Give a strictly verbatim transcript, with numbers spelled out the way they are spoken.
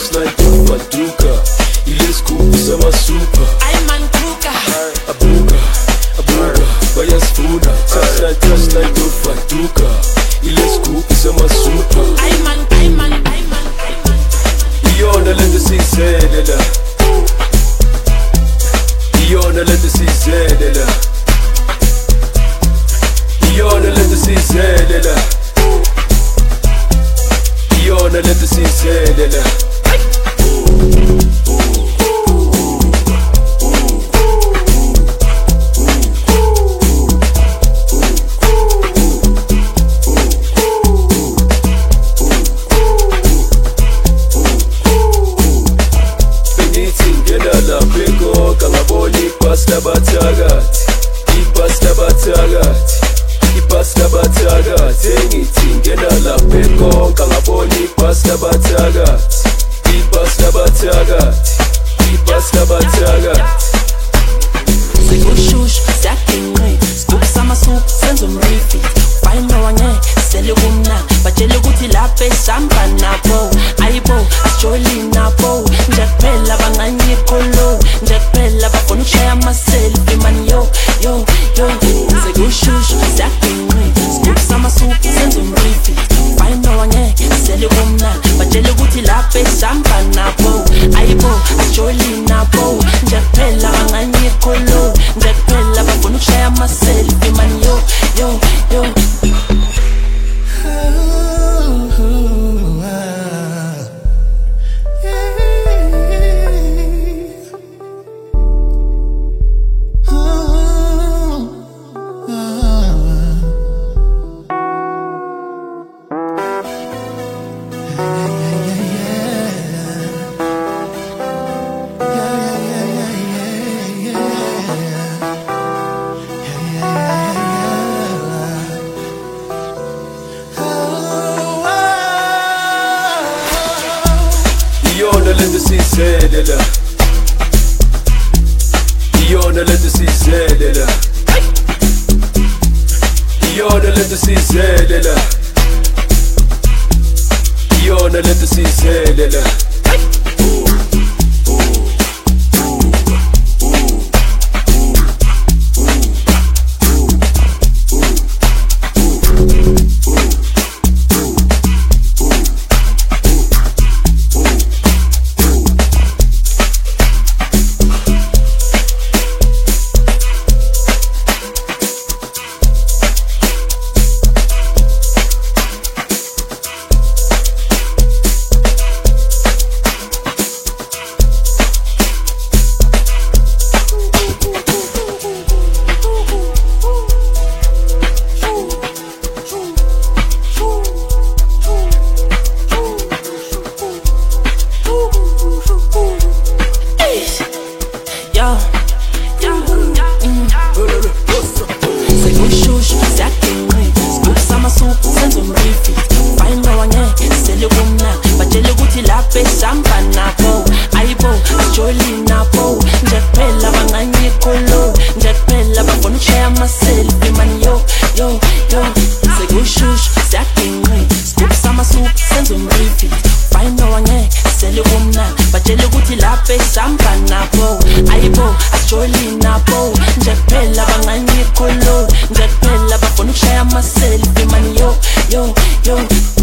just like Faduka. Ile scoop sama super. I'm man kuka. Abuka, abuka, bayasfuna. Just like, just like Faduka. Ile scoop sama super. I'm man, I'm man, I'm man, I'm man. Iyona lento sizelela. Iyona lento sizelela. Iyona lento sizelela. Iyona lento sizelela. Ipasta batagati, ipasta batagati, ipasta batagati. Engithi ngena lapha ekonka ngabona ipasta batagati, ipasta batagati, ipasta batagati. Sekushushu, siyaginqe, scoop sama soup, senza umrefi. Fine wangeke, sele kumna, batshele ukuthi lapha esamba nabo. Ayibo, asijoli nabo, nje kuphela banganye kholo, nje kuphela bafuna ukushaya ama-selfie man yo, yo, yo. Sekushushu, siyaginqe, scoop sama soup, senza umrefi. Fine wangeke, sele kumna, batshele ukuthi lapha esamba nabo. Ayibo, asijoli nabo, nje kuphela banganye kholo, nje kuphela bafuna ukushaya ama-selfie man yo, yo, yo. Iyona lento sizelela. Iyona lento sizelela. Iyona lento sizelela. Iyona lento sizelela. Besamba nabo, ayibo, asijoli nabo. Nje kuphela banganye kholo, nje kuphela bafuna ukushaya ama-selfie man yo, yo, yo. Sekushushu, siyaginqe, scoop sama soup, senza umrefi. Fine wangeke, sele kumna, batshele ukuthi lapha esamba nabo. Ayibo, asijoli nabo, nje kuphela banganye kholo, nje kuphela bafuna ukushaya ama-selfie man yo, yo, yo.